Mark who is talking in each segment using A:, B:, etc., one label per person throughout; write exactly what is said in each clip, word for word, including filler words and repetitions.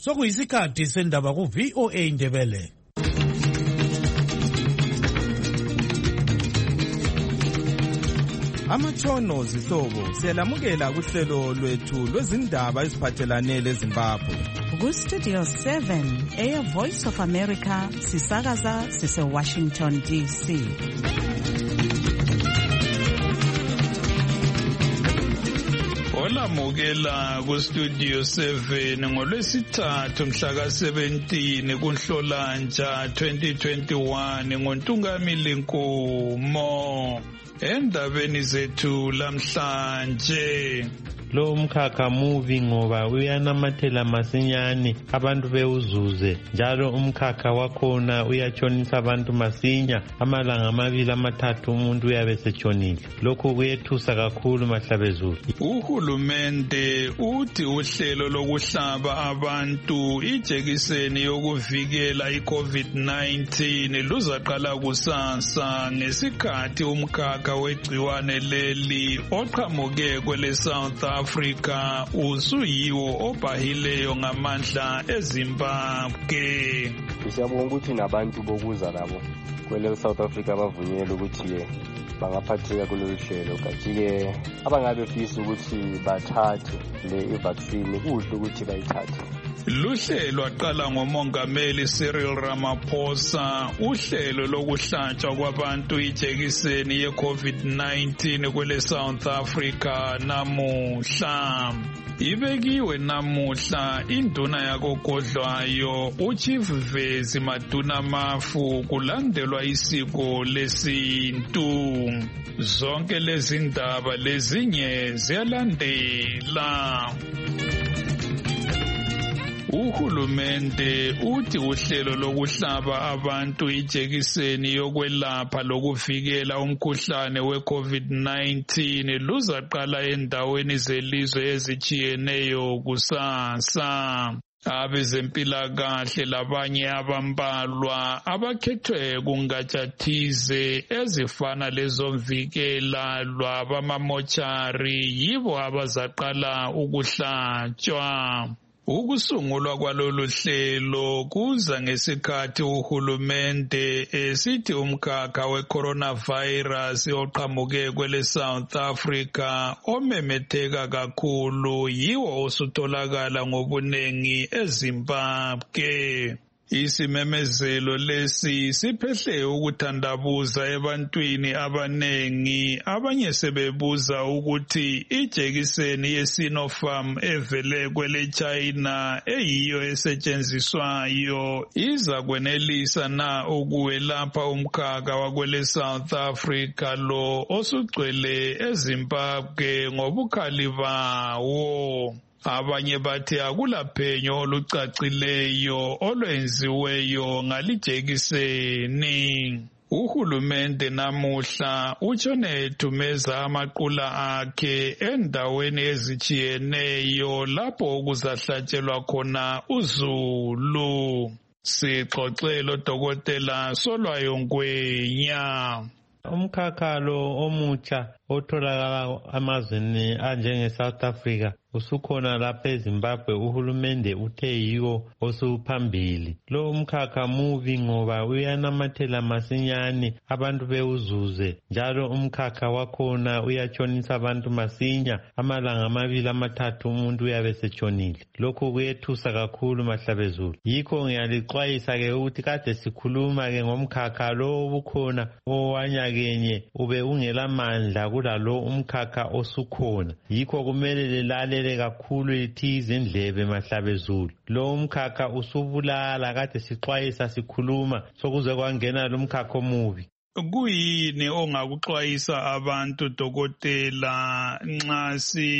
A: sokuyisikhathi sendaba ku V O A Indebele.
B: Amatshono zihlobo siyalamukela kuhlelo lwethu lwezindaba eziphathelane leZimbabwe.
C: Ku Studio seven, Air Voice of America, sisakaza sise Washington D C.
D: Olamukela ku Studio seven ngolwesithathu mhla ka seventeen kuNhlolanja twenty twenty-one ngoNtungamili Nkomo. Endabeni zethu lamhlanje,
E: lo umkhakha mubi ngoba uyanamathela masinyane abantu bewuzuze, njalo umkhakha wakhona uyatshonisa abantu masinya, amalanga amabili amathathu umuntu uyabe setshonile. Lokhu kuyethusa kakhulu mahlabezulu.
D: Uhulumende uthi uhlelo lokuhlaba abantu ijekiseni yokuvikela i-COVID nineteen luzaqala kusasa ngesikhathi umkhakha wegciwane leli oqhamuke kwele South Africa usuyiwo obhahileyo ngamandla eZimbabwe.
F: Siyabonga ukuthi nabantu bokuza nabo kwele South Africa bavunyelwe ukuthi bangaphatheka kulolu hlelo, kanti-ke abangabe fisa ukuthi bathathe le vaccine kuhle ukuthi bayithathe.
D: Luhlelo lwaqala ngoMongameli Cyril Ramaphosa uhlelo lokuhlatshwa kwabantu ijekiseni ye-COVID nineteen kwele South Africa namuhla. Ibekiwe namuhla induna yakogodlwayo uChief Vezi Maduna Mafu kulandelwa isiko lesintu. Zonke lezi ndaba lezinye ziyalandela. Uhulumende uthi uhlelo lokuhlaba abantu ijekiseni yokwelapha lokuvikela umkhuhlane we-COVID nineteen luzaqala endaweni zelizwe ezitshiyeneyo kusasa. Abezempilakahle labanye abambalwa abakhethwe kungatsha thize ezifana lezomvikela lwabamamochari yibo abazaqala ukuhlatshwa. Ukusungulwa kwalolu hlelo kuza ngesikhathi uhulumende esithi umkhakha we-coronavirus oqhamuke kwele South Africa omemetheka kakhulu yiwo osutholakala ngobunengi eZimbabwe. Isimemezelo lesi siphehle ukuthandabuza ebantwini abanengi, abanye sebebuza ukuthi ijekiseni ye-Sinopharm evele kwele China eyiyo esetshenziswayo iza kwenelisa na ukuwelapha umkhakha wakwele South Africa lo osugcwele eZimbabwe ngobukhali bawo. Abanye bathi akulaphenyo olucacileyo olwenziweyo ngalijekiseni. Uhulumende namuhla utshone ethumeza amaqula akhe endaweni ezitshiyeneyo lapho kuzahlatshelwa khona uzulu. Sixoxele uDokotela Solwayo Ngwenya.
E: Umkhakha lo omutsha otholakala amazweni anjenge South Africa usukhona lapha eZimbabwe. Uhulumende uthe yiwo osuphambili. Lo umkhakha mubi ngoba uyanamathela masinyane abantu bewuzuze, njalo umkhakha wakhona uyatshonisa abantu masinya, amalanga amabili amathathu umuntu uyabe setshonile. Lokhu kuyethusa kakhulu mahlabezulu. Yikho ngiyalixwayisa ke ukuthi kade sikhuluma ke ngomkhakha lo obukhona owanyakenye ube ungela mandla kulalo umkhakha osukhona. Yikho kumele lilalele kakhulu lithize indlebe mahlabezulu. Lo umkhakha usubulala, kade sixwayisa sikhuluma sokuze kwangena lo umkhakha omubi.
D: Kuyini ongakuxwayisa abantu Dokotela nxa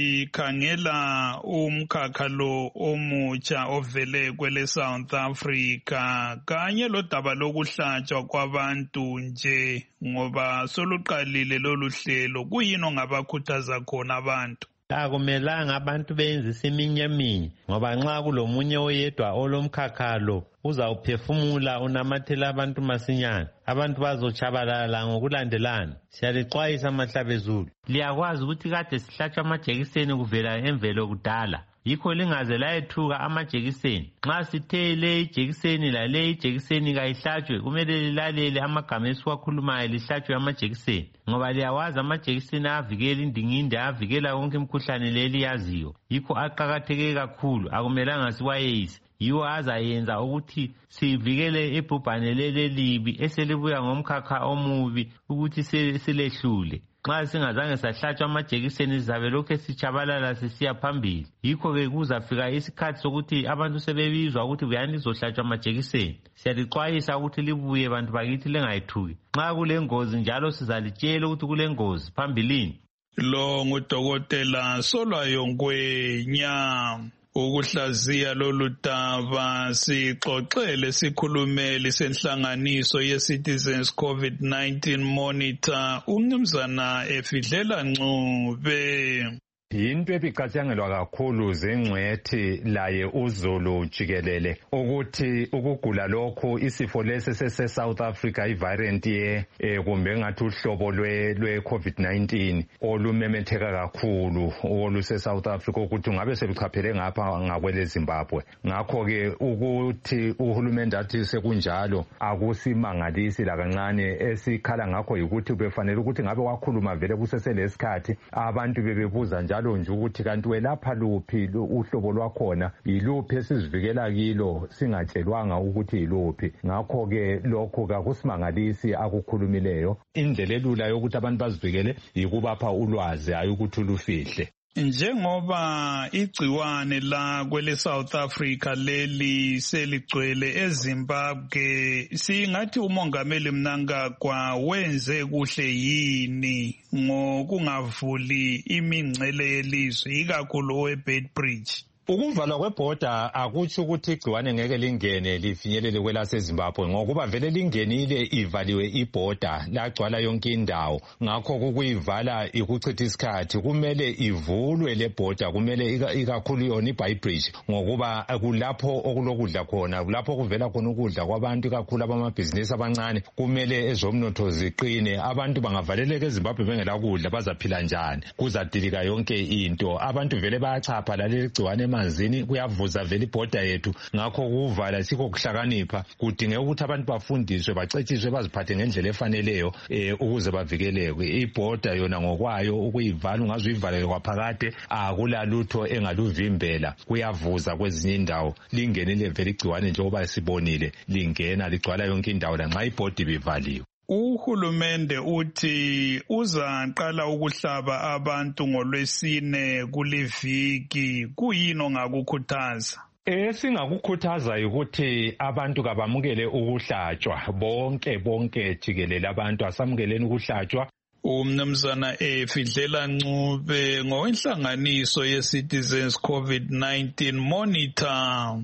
D: sikhangela umkhakha lo omutsha ovele kwele South Africa kanye lodaba lokuhlatshwa kwabantu nje ngoba soluqalile lolu hlelo, kuyini ongabakhuthaza khona abantu?
E: Akumelanga abantu benzisa iminyaminya ngoba nxa kulomunye oyedwa olomkhakha lo uzawuphefumula unamathela abantu masinyane, abantu bazotshabalala ngokulandelana. Siyalixwayisa mahlabezulu. Liyakwazi ukuthi kade sihlatshwa amajekiseni kuvela emvelo kudala. yikho lingaze layethuka amajekiseni. Nxa sithe le ijekiseni lale ijekiseni kayihlatshwe, kumele lilalele amagama esiwakhulumayo lihlatshwe amajekiseni, ngoba liyawazi amajekiseni avikela indingindi, avikela konke imkhuhlane leliyaziyo. Yikho aqakatheke kakhulu, akumelanga siwayeyise. Yiwo azayenza ukuthi sivikele ibhubhane leli libi eselibuya ngomkhakha omubi ukuthi silehlule. Nxa singazange sahlatshwa amajekiseni sizabe lokhu sitshabalala sisiya phambili. Yikho-ke kuzafika isikhathi sokuthi abantu sebebizwa ukuthi buyani lizohlatshwa amajekiseni. Siyalixwayisa ukuthi libuye bantu bakithi lingayithuki. Nxa kulengozi njalo sizalitshela ukuthi kulengozi phambilini.
D: Lo ngudokotela Solwayo Ngwenya. Ukuhlaziya lolu daba sixoxele sikhulumeli senhlanganiso ye-Citizens COVID nineteen Monitor uMnumzana Efidlela Ncube.
G: Yinto ebicatshangelwa kakhulu zengcwethi laye uZulu jikelele ukuthi ukugula lokho isifo lesi sese-South Africa i-variant ye kumbe ngathi uhlobo lwe COVID nineteen olumemetheka kakhulu oluse-South Africa ukuthi ngabe seluchaphele ngapha ngakwele Zimbabwe. Ngakho-ke ukuthi uhulumende athi sekunjalo akusimangalisi lakancane. Esikhala ngakho yikuthi befanele ukuthi ngabe wakhuluma vele kuseselesikhathi abantu bebebuza njalo nje ukuthi kanti welapha luphi uhlobo lwakhona, yiluphi esizivikela kilo singatshelwanga ukuthi yiluphi. Ngakho-ke lokho kakusimangalisi akukhulumileyo. Indlela elula yokuthi abantu bazivikele yikubapha ulwazi, hayi ukuthi ulufihle.
D: Njengoba igciwane la kwele South Africa leli seligcwele eZimbabwe, singathi umongameli Mnangagwa wenze kuhle yini ngokungavuli imingcele yelizwe ikakhulu oweBeitbridge?
G: Ukuvalwa kwebhoda akutsho ukuthi igciwane ngeke lingene lifinyelele kwelaseZimbabwe ngokuba vele lingenile ivaliwe ibhoda lagcwala yonke indawo. Ngakho kukuyivala ikuchitha isikhathi. Kumele ivulwe le bhoda, kumele ikakhulu yona iBeitbridge ngokuba kulapho okulokudla khona, kulapho kuvela khona ukudla kwabantu ikakhulu abamabhizinisi abancane. Kumele ezomnotho ziqine. Abantu bangavaleleka eZimbabwe bengela kudla bazaphila njani? Kuzadilika yonke into. Abantu vele bayachapha laleli gciwane emanzini, kuyavuza vele ibhoda yethu. Ngakho kuvala sikho kuhlakanipha. Kudingeka ukuthi abantu bafundiswe, bacetshiswe, baziphathe ngendlela efaneleyo eh ukuze bavikeleke. Ibhoda yona ngokwayo ukuyivala ungaze uyivaleke kwaphakade akulalutho engaluvimbela. Kuyavuza kwezinye indawo, lingenile vele igciwane njengoba sibonile lingena ligcwala yonke indawo lanxa ibhoda ibivaliwe.
D: Uhulumende uthi uzaqala ukuhlaba abantu ngolwesine kuliviki. Kuyini ongakukhuthaza?
G: Esingakukhuthaza ukuthi abantu kabamukele ukuhlatshwa, bonke bonke jikelele abantu asamukeleni ukuhlatshwa.
D: Umnumzana Efidlela Ncube ngowenhlanganiso ye-Citizens COVID nineteen Monitor.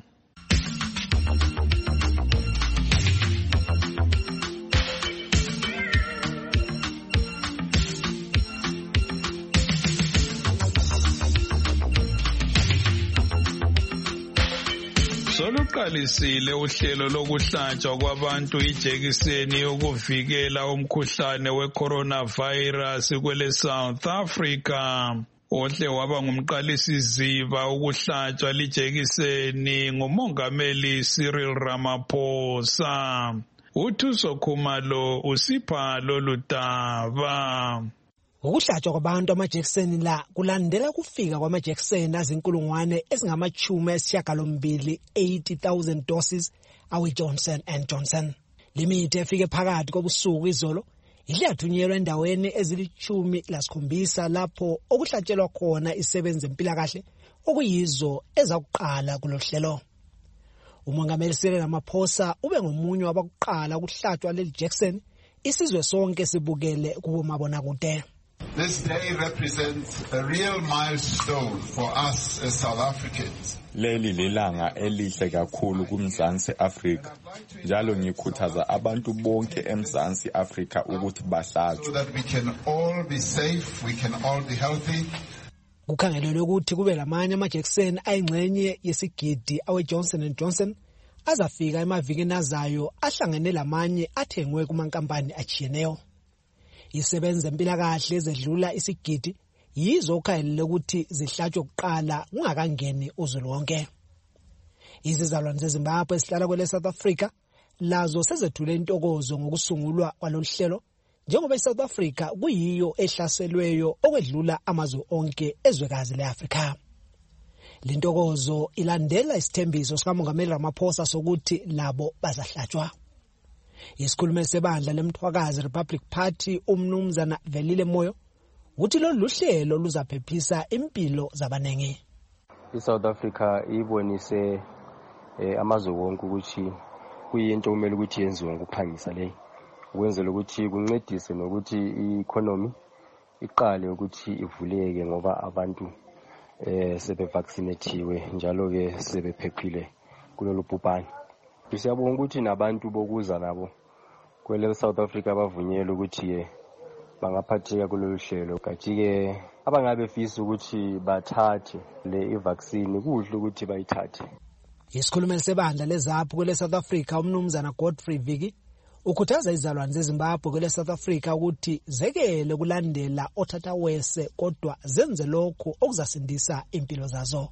D: Soluqalisile uhlelo lokuhlatshwa kwabantu ijekiseni yokuvikela umkhuhlane we-coronavirus kwele South Africa. Ohle waba ngumqalisi ziba ukuhlatshwa lijekiseni ngumongameli Cyril Ramaphosa. Uthuso Khumalo usipha lolu daba.
H: Ukuhlatshwa kwabantu amajekiseni la kulandela kufika kwamajekiseni azinkulungwane ezingamachumi esishiyagalombili eighty thousand doses awe Johnson and Johnson. Limithi efike phakathi kobusuku izolo idlathunyelwa endaweni ezilichumi lasikhombisa lapho okuhlatshelwa khona isebenze empilakahle okuyizo ezakuqala kulohlelo. Umongameli Cyril Ramaphosa ube ngomunye wabakuqala ukuhlatshwa leli jekiseni isizwe sonke sibukele kubomabonakude.
I: This day represents a real milestone for us as South Africans.
J: Leli lilanga elihle kakhulu kuMzansi Afrika. Njalo ngikhuthaza abantu bonke eMzansi Afrika ukuthi bahlatshwe.
I: So that we can all be safe, we can all be healthy.
H: Kukhangelelwe ukuthi kube lamanye amajekiseni ayingxenye yesigidi awe Johnson and Johnson azafika emavikini azayo ahlangene lamanye athengwe kumankampani achiyeneyo. Isebenza empilakahle ezedlula isigidi yizo ukhayelile ukuthi zihlatshwe kuqala kungakangeni uzulu wonke. Izizalwane zeZimbabwe esihlala kwele South Africa lazo sezethule intokozo ngokusungulwa kwalolu hlelo njengoba iSouth Africa kuyiyo ehlaselweyo okwedlula amazwe onke ezwekazi leAfrika. Le ntokozo ilandela isithembiso sikaMongameli Ramaphosa sokuthi labo bazahlatshwa. Isikhulumeli sebandla leMthwakazi Republic Party umnumzana Velile Moyo uthi lolu hlelo luzaphephisa impilo zabanengi.
F: ISouth Africa ibonise eh, amazwe wonke ukuthi kuyinto kumele ukuthi yenziwe ngokuphangisa le ukwenzela ukuthi kuncedise nokuthi i-economy iqale ukuthi ivuleke ngoba abantu eh sebe vaccinatiwe njalo ke sebephephile kulolu bhubhane. Siyabonga ukuthi nabantu bokuza nabo kwele South Africa bavunyelwe ukuthi bangaphatheka kulolu hlelo kathi ke abangabe fisa ukuthi bathathe le vaccine kuhle ukuthi bayithathe.
H: Isikhulumeli sebandla leZAPHU kwele South Africa umnumzana Godfrey Viki ukhuthaza izalwane zeZimbabwe kwele South Africa ukuthi zekele kulandela othatha wese kodwa zenze lokho okuzasindisa impilo zazo.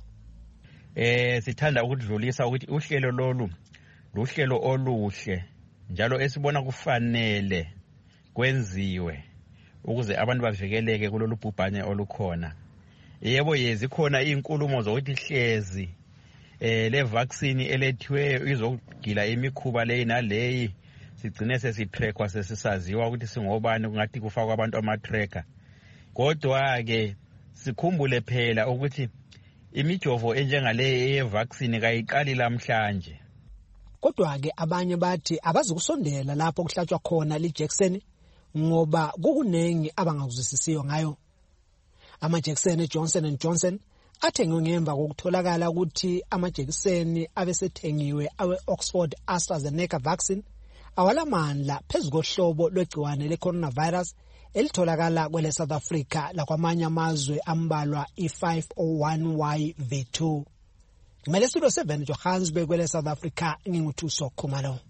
K: Eh sithanda ukudlulisa ukuthi uhlelo lolu luhlelo oluhle njalo esibona kufanele kwenziwe ukuze abantu bavikeleke kulolu bhubhane olukhona. Yebo yezikhona inkulumo zokuthi hlezi eh le vaccine elethiwe izogila imikhuba leyi naleyi sigcine sesitrackwa sesisaziwa ukuthi singobani kungathi kufakwa abantu ama-tracker. Kodwa ke sikhumbule phela ukuthi imijovo enjengaleyi ye-vaccine kayiqali lamhlanje.
H: Kodwa ke abanye bathi abazikusondela lapho kuhlatshwa khona lijekiseni ngoba kukunengi abangakuzwisisiyo ngayo. Amajekiseni eJohnson and Johnson athengwe ngemva kokutholakala ukuthi amajekiseni abesethengiwe awe-Oxford AstraZeneca vaccine awalamandla phezu kohlobo lwegciwane le-coronavirus elitholakala kwele South Africa lakwamanye amazwe ambalwa i five oh one Y V two. Ngimele studio seven Johannesburg kwele South Africa nginguthuso Khumalo.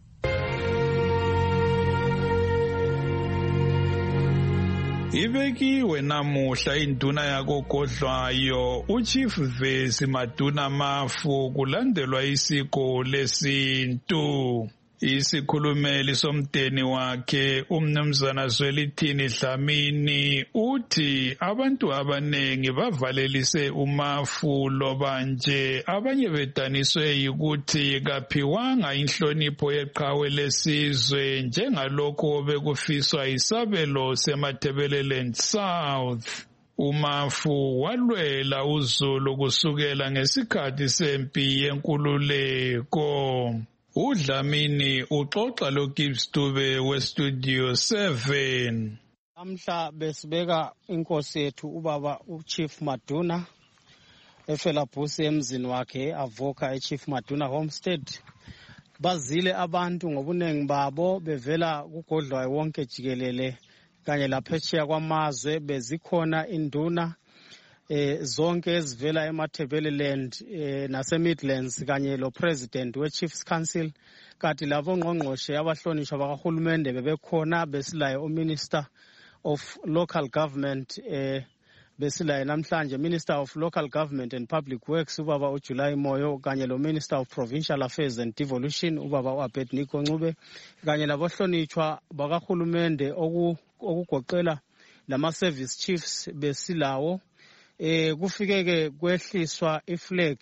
D: Ibekiwe namuhla induna yakogodlwayo uChief Vesi Maduna Mafu kulandelwa isiko lesintu. Isikhulumeli somdeni wakhe umnumzana Zwelithini Dlamini uthi abantu abanengi bavalelise uMafu loba nje abanye bedaniswe yikuthi kaphiwanga inhlonipho yeqhawe lesizwe njengalokho bekufiswa isabelo seMatabeleland South. uMafu walwela uZulu kusukela ngesikhathi sempi yenkululeko. uDlamini uxoxa loGibbs Dube westudio seven.
L: Amhla besibeka inkosi yethu ubaba uChief Maduna efela bhusi emzini wakhe avoka eChief Maduna Homestead. Bazile abantu ngobunengi babo bevela kugodlwayo wonke jikelele kanye laphetsheya kwamazwe bezikhona induna eh zonke ezivela eMatabeleland eh nase Midlands kanye lo president we Chiefs Council kati labo ngqongqoshe abahlonishwa bakahulumende bebekhona besilaye o Minister of Local Government eh besilaye namhlanje Minister of Local Government and Public Works ubaba uJuly Moyo kanye lo Minister of Provincial Affairs and Devolution ubaba uAbednego Ncube kanye labahlonishwa bakahulumende okugoqela lama service chiefs besilawo. Eh kufike ke kwehliswa iflag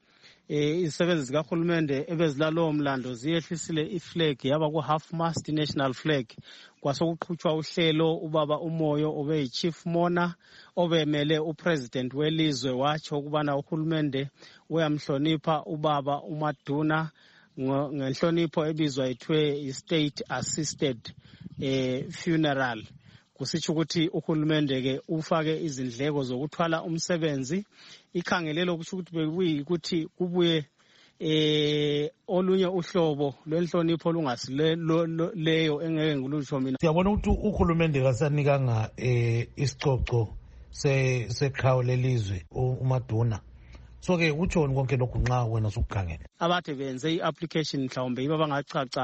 L: eh isebenzi zikahulumende ebezilalo mlando ziyehlisile iflag yaba ku half mast national flag kwasokuqhutshwa uhlelo ubaba uMoyo obe yichief mona obemele upresident welizwe watsho ukubana uhulumende uyamhlonipha ubaba uMaduna ngenhlonipho ebizwa ithwe i-state assisted eh funeral. Kusitsho ukuthi uhulumende ke ufake izindleko zokuthwala umsebenzi ikhangelelo ukuthi bekuyi ukuthi kubuye eh olunye uhlobo lwenhlonipho lungasileyo engeke ngilusho mina.
A: Siyabona ukuthi uhulumende kasanikanga eh isicoco se seqhawe lelizwe uMaduna. So ke utshoni konke lokhu nxa wena sukukhangela
L: abathe benze iapplication mhlawumbe iba bangacaca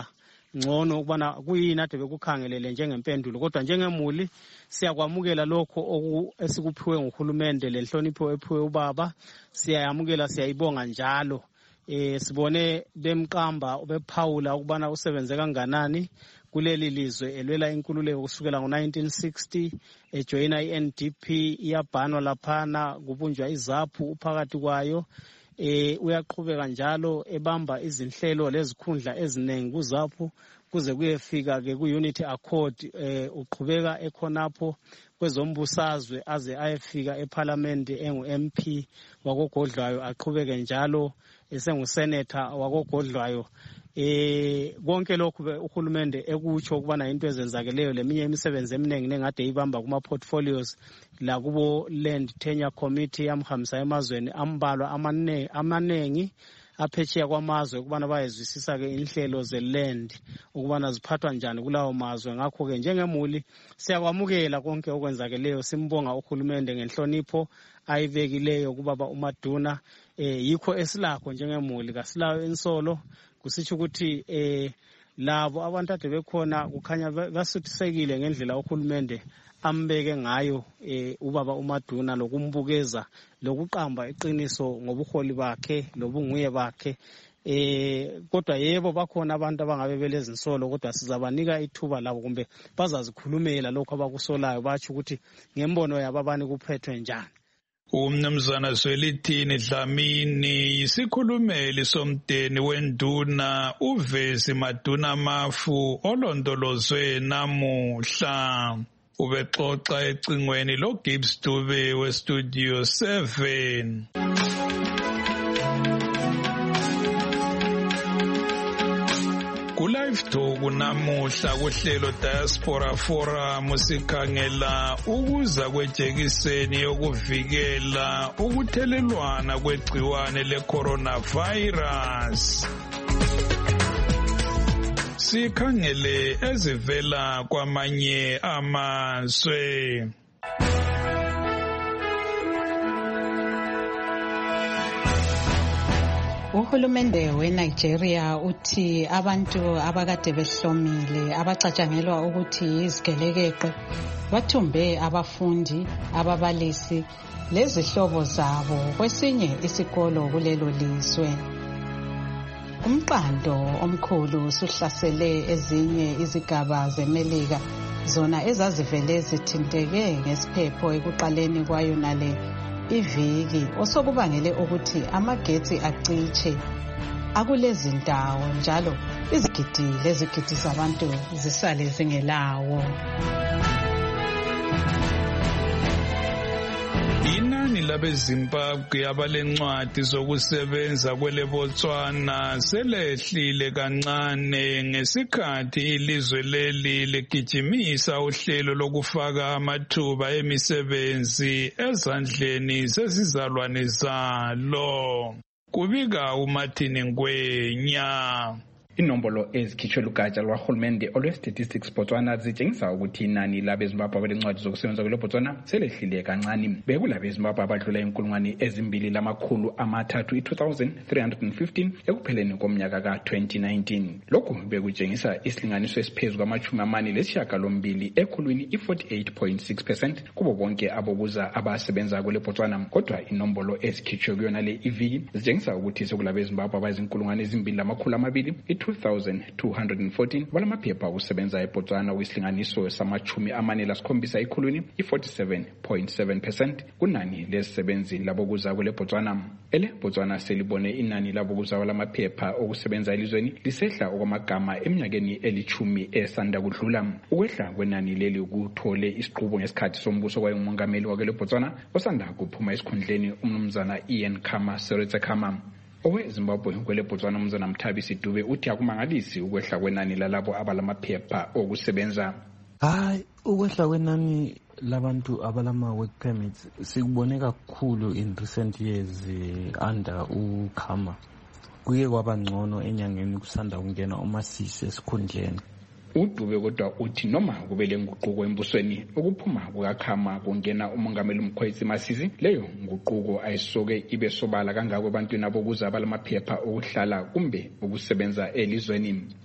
L: ngcono ukubana kuyini ade bekukhangelele njengempendulo. Kodwa njengemuli siyakwamukela lokho esikuphiwe nguhulumende lenhlonipho ephiwe ubaba, siyayamukela siyayibonga njalo. Eh sibone bemqamba bephawula ukubana usebenze kanganani kuleli lizwe elwela inkululeko kusukela ngo nineteen sixty, ejoyina i-N D P, iyabhanwa laphana kubunjwa izaphu uphakathi kwayo. Eh uyaqhubeka njalo ebamba izinhlelo lezikhundla eziningi kuzaphu kuze kuyefika ke ku-Unity Accord. Eh uqhubeka ekhonapho kwezombusazwe aze ayefika eParliament engu-M P wakogodlwayo, aqhubeke njalo esengusenator wakogodlwayo. Eh konke lokhu uhulumende ekutsho ukubana into ezenzakeleyo leminye imisebenzi eminingi nengade ibamba kuma portfolios la kubo Land Tenure Committee yamhambisa emazweni ambalwa amanengi amanengi aphetsheya kwamazwe ukubana bayezwisisa ke inhlelo ze-land ukubana ziphathwa njani kulawo mazwe. Ngakho ke njengemuli siyakwamukela konke okwenzakeleyo, simbonga uhulumende ngenhlonipho ayibekileyo kubaba uMaduna. Eh yikho esilakho njengemuli, kasilayo insolo. Kusitsho ukuthi eh labo abantu ade bekhona kukhanya basuthisekile ngendlela uhulumende ambeke ngayo eh ubaba uMaduna lokumbukeza lokuqamba iqiniso ngobuholi bakhe lobunguye bakhe. Eh kodwa yebo bakhona abantu abangabe belezinsolo, kodwa sizabanika ithuba labo kumbe bazazikhulumela lokho abakusolayo, batsho ukuthi ngembono yabo abani kuphethwe njani.
D: Umnumzana Zwelithini Dlamini yisikhulumeli somdeni wenduna uVesi Maduna Mafu olondolozwe namuhla. Ubexoxa ecingweni lo Gibbs Dube we Studio seven. Ku-Live Talk namuhla kuhlelo Diaspora Forum sikhangela ukuza kwejekiseni yokuvikela ukuthelelwana kwegciwane le-coronavirus. Sikhangele ezivela kwamanye amazwe.
M: Uhulumende weNigeria uthi abantu abakade behlomile abacatshangelwa ukuthi izigelekeqe bathumbe abafundi, ababalisi lezihlobo zabo kwesinye isikolo kulelo lizwe. Umqando omkhulu usuhlasele ezinye izigaba zeMelika, zona ezazivele zithinteke ngesiphepho ekuqaleni kwayo nale iviki, osokubangele ukuthi amagetsi aciche akulezi ndawo, njalo izigidi lezigidi zabantu zisale zingelawo.
D: Inani labeZimbabwe abalencwadi zokusebenza kwele Botswana selehlile kancane ngesikhathi ilizwe leli ligijimisa uhlelo lokufaka amathuba emisebenzi ezandleni zezizalwane zalo. Kubika uMartin Ngwenya.
N: Inombolo ezikhitshwe lugatsha lwahulumende olwe-statistics Botswana zitshengisa ukuthi inani labeZimbabwe abalencwadi zokusebenza kwele Botswana selehlile kancane. BekulabeZimbabwe abadlula inkulungwane ezimbili lamakhulu amathathu i-two thousand three hundred fifteen ekupheleni komnyaka ka-twenty nineteen. Lokhu bekutshengisa isilinganiso esiphezu kwamachumi amane lesishiyagalombili ekhulwini i-forty-eight point six percent kubo bonke abokuza abasebenza kwele Botswana. Kodwa inombolo ezikhitshwe kuyona le iviki zitshengisa ukuthi sekulabeZimbabwe abazinkulungwane ezimbili lamakhulu amabili two thousand two hundred fourteen balamaphepha okusebenza eBotswana kwisilinganiso samachumi amane lasikhombisa ekhulwini i-forty-seven point seven percent kunani lezisebenzi labokuza kwele Botswana. Ele Botswana selibone inani labokuza balamaphepha okusebenza elizweni lisehla okwamagama eminyakeni elichumi esanda kudlula. Ukwehla kwenani leli kuthole isiqubo ngesikhathi sombuso kwayengumongameli wakwele Botswana osanda kuphuma esikhundleni umnumzana Ian Khama Seretse Khama. Owe Zimbabwe kwele Botswana umnumzana Mthabisi Dube uthi akumangalisi ukwehla kwenani lalabo abalamaphepha okusebenza.
O: Hayi, ukwehla kwenani labantu abalama work permits sikubone kakhulu in recent years under uKhama. Kuye kwaba ngcono enyangeni kusanda kungena uMasisi esikhundleni.
N: uDube kodwa uthi noma kubele nguquko embusweni ukuphuma kukaKhama kungena umongameli uMkhwetsi Masisi, leyo nguquko ayisoke ibe sobala kangako ebantwini abokuza abalamaphepha okuhlala kumbe ukusebenza elizweni.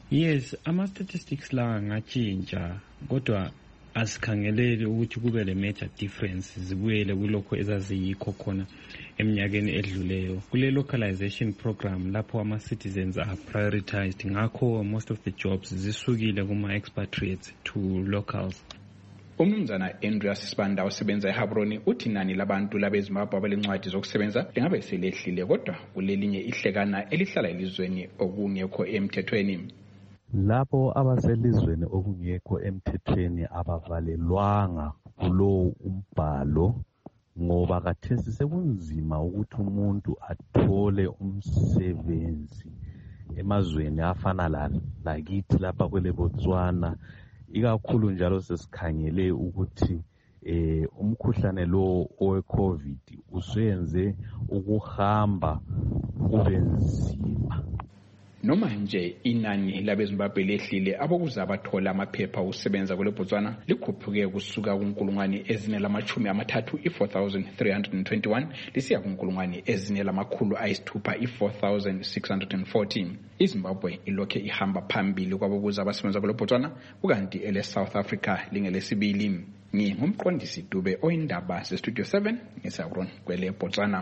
O: Yes, ama-statistics la ngatshintsha kodwa asikhangeleli ukuthi kube le major difference zibuyele kulokho ezaziyikho khona eminyakeni edluleyo. Kule localization program lapho ama-citizens are prioritized, ngakho most of the jobs zisukile kuma-expatriates to locals.
N: Umnumzana Andreas Sibanda osebenza eHabroni uthi inani labantu labeZimbabwe abalencwadi zokusebenza lingabe selehlile kodwa kulelinye ihlekana elihlala elizweni okungekho emthethweni.
P: Lapho abaselizweni okungekho emthethweni abavalelwanga kulowo umbhalo ngoba kathesi sekunzima ukuthi umuntu athole umsebenzi emazweni afana la lakithi lapha kwele Botswana, ikakhulu njalo sesikhangele ukuthi eh umkhuhlane lo owe-COVID usenze ukuhamba kube nzima.
N: Noma nje inani labeZimbabwe lehlile abokuza abathola amaphepha okusebenza kule Botswana likhuphuke kusuka kunkulungwane ezine lamachumi amathathu i-four thousand three hundred twenty-one lisiya kunkulungwane ezine lamakhulu ayisithupha i-four thousand six hundred forty. iZimbabwe ilokhe ihamba phambili kwabokuza abasebenza kule Botswana ukanti ele South Africa lingelesibili. Ngingumqondisi Dube oyindaba se-Studio seven ngeSauron kwele Botswana.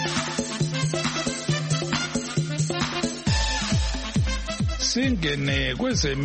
D: Singene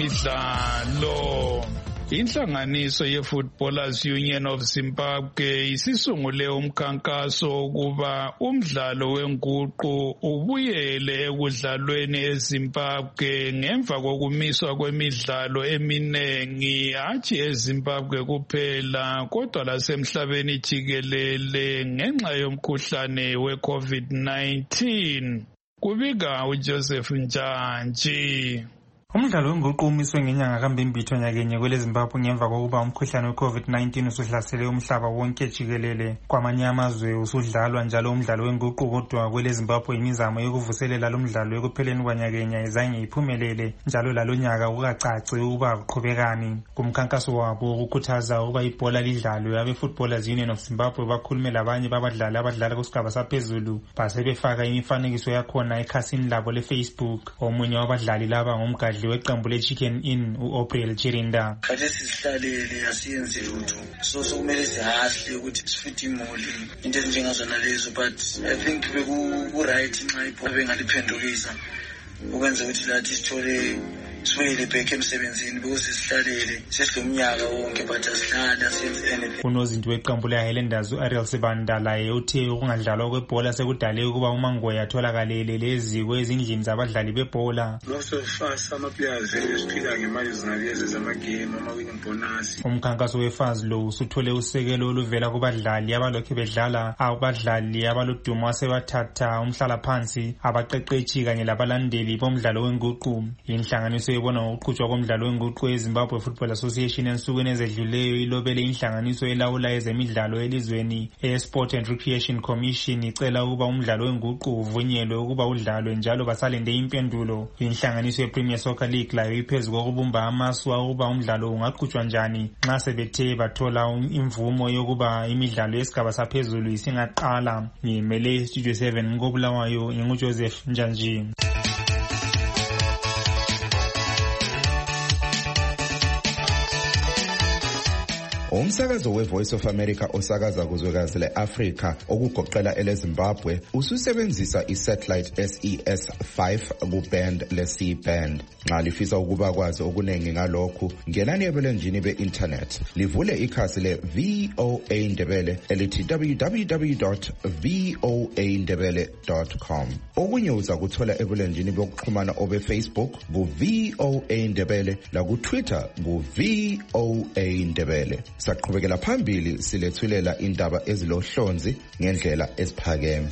D: kwezemidlalo. Inhlanganiso ye-Footballers Union of Zimbabwe isisungule umkhankaso ukuba umdlalo wenguqu ubuyele ekudlalweni eZimbabwe ngemva kokumiswa kwemidlalo eminengi hatshi eZimbabwe kuphela kodwa lasemhlabeni jikelele ngenxa yomkhuhlane we-COVID nineteen. Kubika uJoseph Njantshi.
Q: Umdlalo wenguqu umiswe ngenyanga kaMbimbitho nyakenye kwele Zimbabwe ngemva kokuba umkhuhlane we-COVID nineteen usuhlasele umhlaba wonke jikelele. Kwamanye amazwe usudlalwa njalo umdlalo wenguqu kodwa kwele Zimbabwe imizamo yokuvuselela lo mdlalo ekupheleni kwanyakenya ayizange iphumelele njalo lalonyaka kukacaci ukuba kuqhubekani. Kumkhankaso wabo ukukhuthaza ukuba ibhola lidlalwe, abe-Footballers Union of Zimbabwe bakhulume labanye babadlali abadlala kusigaba saphezulu basebefaka imifanekiso yakhona ekhasini labo le-Facebook. Omunye wabadlali laba ngumgadli weqembu le-Chicken Inn u-Opriel Chirinda.
R: Kade sisihlalele asiyenze lutho so sokumele sihahle ukuthi sifithi imoli into ezinjengazona lezo, but I think beku-right nxa ibhola bengaliphendukisa ukwenza ukuthi lathi sithole sibuyele bheke emsebenzini bekuze sihlalele sesilomnyaka wonke but asihlale asiyenze anything.
Q: Unozinti weqembu le-Highlanders u-Ariel Sibanda laye uthe ukungadlalwa kwebhola sekudale ukuba uMangoya atholakalele leziko ezindlini zabadlali bebhola.
S: Most of us ama-players esiphila ngemali zingalezi zamagame ama-winning bonus.
Q: Umkhankaso wefazi lo usuthole usekelo oluvela kubadlali abalokhe bedlala, abadlali abalodumo wasebathatha umhlala phansi, abaqeqetshi kanye labalandeli bomdlalo wenguqu. Inhlanganiso ebona ngokuqhutshwa komdlalo wenguqu eZimbabwe Football Association ensukwini ezedluleyo ilobele inhlanganiso elawula ezemidlalo elizweni e-Sport and Recreation Commission icela ukuba umdlalo wenguqu uvunyelwe ukuba udlalwe njalo basalinde impendulo. Inhlanganiso ye-Premier Soccer League layo iphezu kokubumba amasu ukuba umdlalo ungaqhutshwa njani nxa sebethe bathola imvumo yokuba imidlalo yesigaba saphezulu isingaqala. Ngimele Studio seven ngobulawayo nginguJoseph Njantshi.
T: Umsakazo we-Voice of America osakaza kuzwekazi le-Afrika okugoqela ele-Zimbabwe ususebenzisa i-satellite S E S five ku-band le-C band. Nxa lifisa ukuba kwazi okuningi ngalokhu, ngenani ebulenjini be-internet livule ikhasi le-V O A Ndebele elithi w w w dot v o a ndebele dot com. Okunye uza kuthola ebulenjini bokuxhumana obe-Facebook ku-V O A Ndebele laku-Twitter ku-V O A Ndebele. Saqhubekela phambili silethulela indaba ezilohlonzi ngendlela eziphakeme.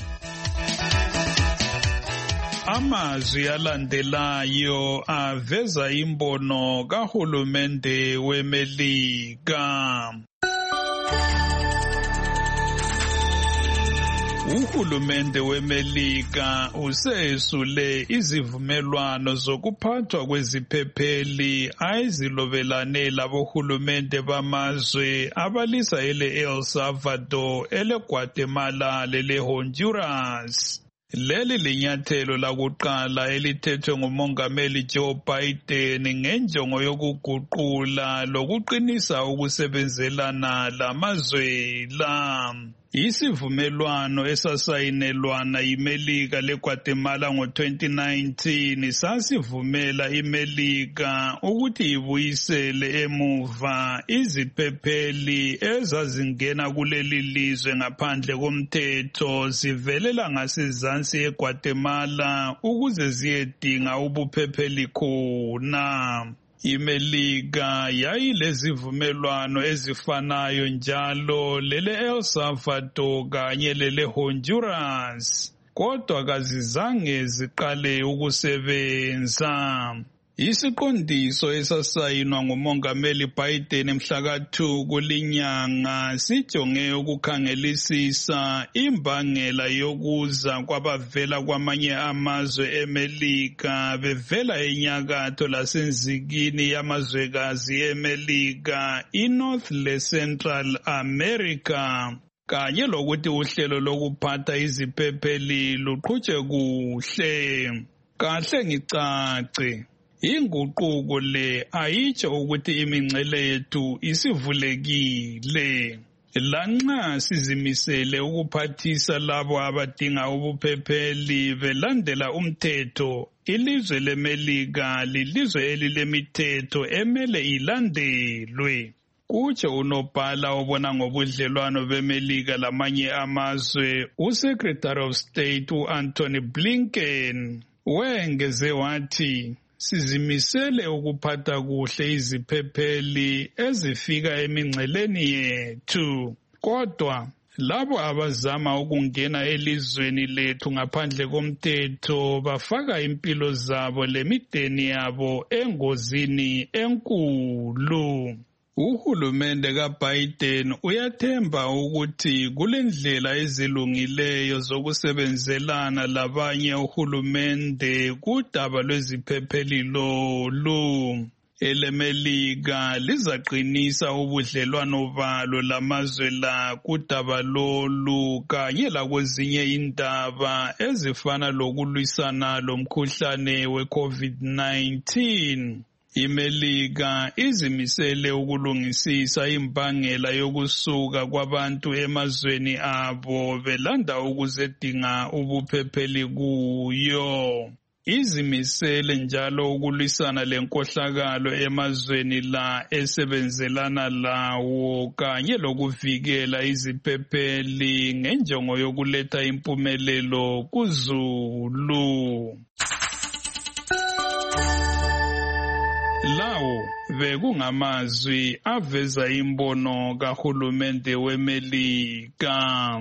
D: Amazwi alandelayo aveza imbono kahulumende weMelika. Uhulumende weMelika usesule izivumelwano zokuphathwa kweziphepheli ayizilobelane labohulumende bamazwe abalisa ele El Salvador, ele Guatemala lele Honduras. Leli linyathelo lakuqala elithethwe ngumongameli Joe Biden ngenjongo yokuguqula lokuqinisa ukusebenzelana lamazwe la. Isivumelwano esasayinelwana iMelika leGuatemala ngo twenty nineteen sasivumela iMelika ukuthi ibuyisele emuva iziphepheli ezazingena kuleli lizwe ngaphandle komthetho zivelela ngasezansi eGuatemala ukuze ziyedinga ubuphepheli khona. iMelika yayilezivumelwano ezifanayo njalo lele El Salvador kanye lele Honduras, kodwa kazizange ziqale ukusebenza. Isiqondiso esasayinwa ngumongameli Biden mhlaka two kulinyanga sijonge ukukhangelisisa imbangela yokuza kwabavela kwamanye amazwe eMelika bevela enyakatho lasenzikini yamazwekazi eMelika, iNorth leCentral America, kanye lokuthi uhlelo lokuphatha iziphepheli luqhutshwe kuhle. Kahle ngicace, inguquko le ayitsho ukuthi imingcele yethu isivulekile. Lanxa sizimisele ukuphathisa labo abadinga ubuphepheli belandela umthetho, ilizwe leMelika lilizwe elilemithetho emele ilandelwe. Kutsho unobhala obona ngobudlelwano beMelika lamanye amazwe, uSecretary of State u-Anthony Blinken wengeze wathi, sizimisele ukuphatha kuhle iziphepheli ezifika emingceleni yethu. Kodwa labo abazama ukungena elizweni lethu ngaphandle komthetho bafaka impilo zabo lemideni yabo engozini enkulu. Uhulumende kaBiden uyathemba ukuthi kulendlela ezilungileyo zokusebenzelana labanye uhulumende kudaba lweziphepheli lolu. EleMelika lizaqinisa ubudlelwano balo lamazwe la kudaba lolu kanye lakwezinye indaba ezifana lokulwisana lomkhuhlane we-COVID nineteen. iMelika izimisele ukulungisisa imbangela yokusuka kwabantu emazweni abo belanda ukuzedinga ubuphepheli kuyo. Izimisele njalo ukulwisana lenkohlakalo emazweni la esebenzelana lawo kanye lokuvikela iziphepheli ngenjongo yokuletha impumelelo kuzulu. Lawo bekungamazwi aveza imbono kahulumende weMelika.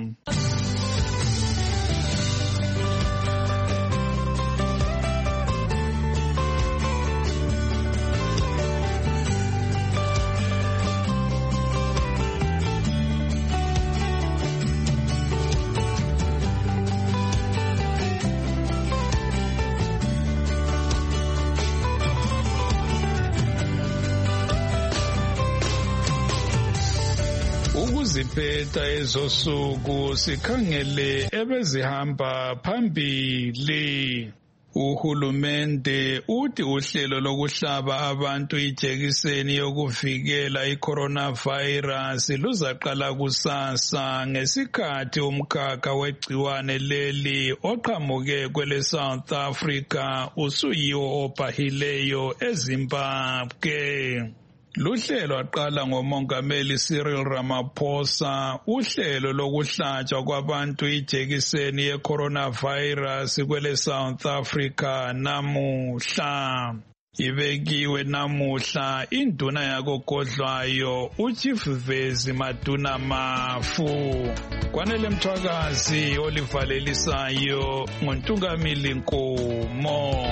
D: Ukuziphetha ezosuku sikhangele ebezihamba phambili. Uhulumende uthi uhlelo lokuhlaba abantu ijekiseni yokuvikela i-coronavirus luzaqala kusasa ngesikhathi umkhakha wegciwane leli oqhamuke kwele South Africa usuyiwo obhahileyo eZimbabwe. Luhlelo aqala ngomongameli Cyril Ramaphosa uhlelo lokuhlatshwa kwabantu ijekiseni ye-coronavirus kwele South Africa namuhla. Ibekiwe namuhla induna yakogodlwayo uChief Vezi Maduna Mafu. Kwanele Mthwakazi olivalelisayo nguNtungamili Nkomo.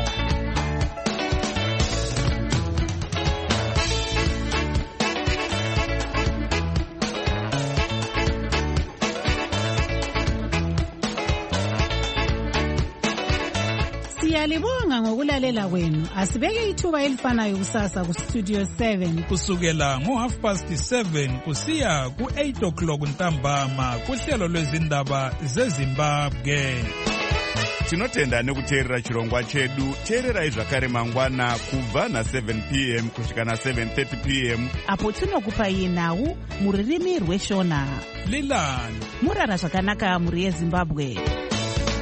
C: Siyalibonga ngokulalela kwenu. Asibeke ithuba elifanayo kusasa ku Studio seven
D: kusukela ngo half past seven kusiya ku eight o'clock ntambama kuhlelo lwezindaba zeZimbabwe.
U: tinotenda nekuteerera chirongwa chedu. teererai zvakare mangwana kubva na-seven p m kusvika na-seven thirty p m
C: apo tinokupai nhau muririmi rweshona.
D: Leland
C: murara zvakanaka muri yeZimbabwe.